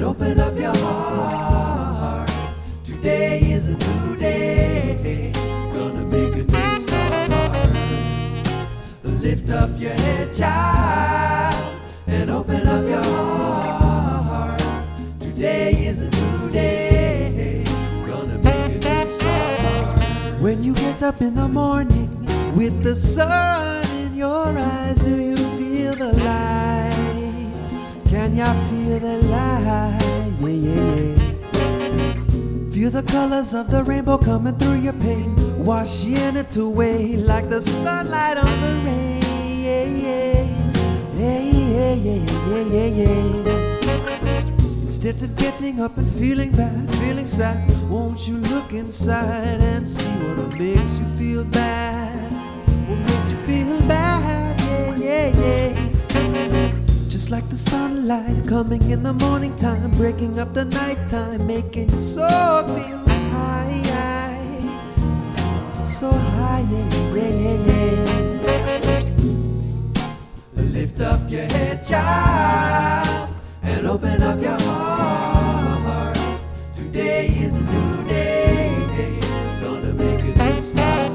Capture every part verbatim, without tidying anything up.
and open up your heart. Today is a new day, gonna make a new start. Lift up your head, child, and open up your heart. Today is a new day, gonna make a new start. When you get up in the morning with the sun in your eyes, do you feel the light? Can ya feel the light? Yeah, yeah, yeah. Feel the colors of the rainbow coming through your pain, washing it away like the sunlight on the rain. Yeah, yeah, yeah, yeah, yeah, yeah, yeah, yeah. Instead of getting up and feeling bad, feeling sad, won't you look inside and see what makes you feel bad? What makes you feel bad? Yeah, yeah, yeah. Just like the sunlight coming in the morning time, breaking up the nighttime, making you so feel high, high, so high, yeah, yeah, yeah, yeah. Lift up your head, child, and open up your heart. Today is a new day, gonna make a new start.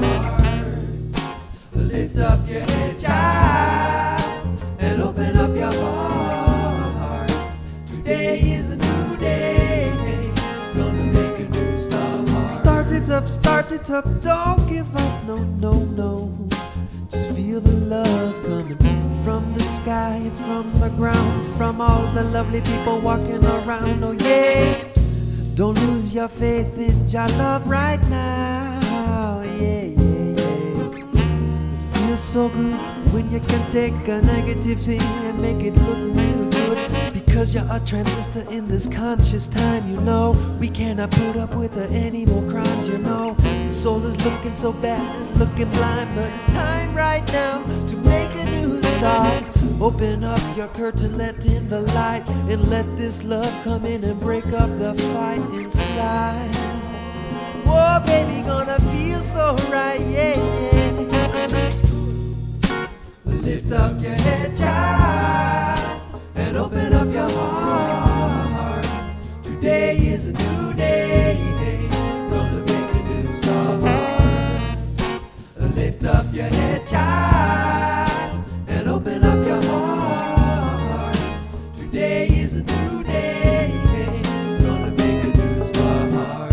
Lift up your head, child, and open up your heart. Today is a new day, gonna make a new start. Start it up, start it up, don't give up, no, no, no. Just feel the love coming from the sky and from the ground, from all the lovely people walking around, oh yeah. Don't lose your faith in your love right now, yeah, yeah, yeah. It feels so good when you can take a negative thing and make it look real good. Because you're a transistor in this conscious time, you know. We cannot put up with any more crimes, you know. The soul is looking so bad, it's looking blind, but it's time right now to make a new start. Open up your curtain, let in the light, and let this love come in and break up the fight inside. Whoa, baby, gonna feel so right, yeah, yeah. Lift up your head, child, and open up your heart. Today is a new day, gonna make a new start. Lift up your head, child, and open up your heart. Today is a new day, gonna make a new start.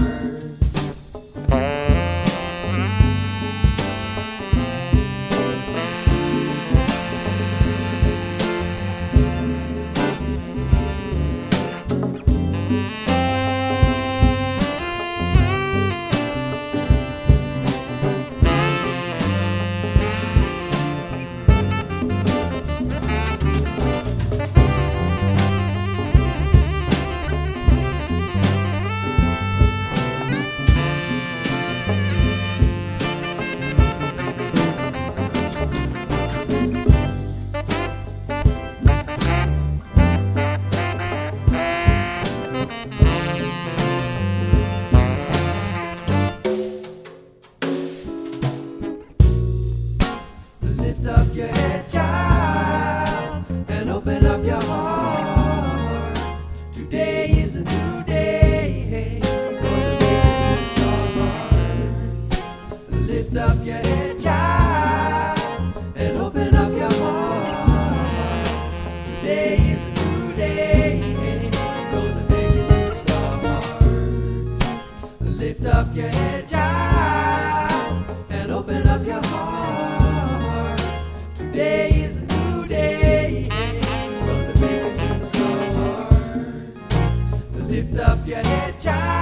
Lift up your head, child, and open up your heart. Today is a new day, gonna make a new start. Lift up your head, child, and open up your heart. Today is a new day, gonna make a new start. Lift up your head, child, and open up your heart. Today is a new day, gonna make a new start. Lift up your head, child.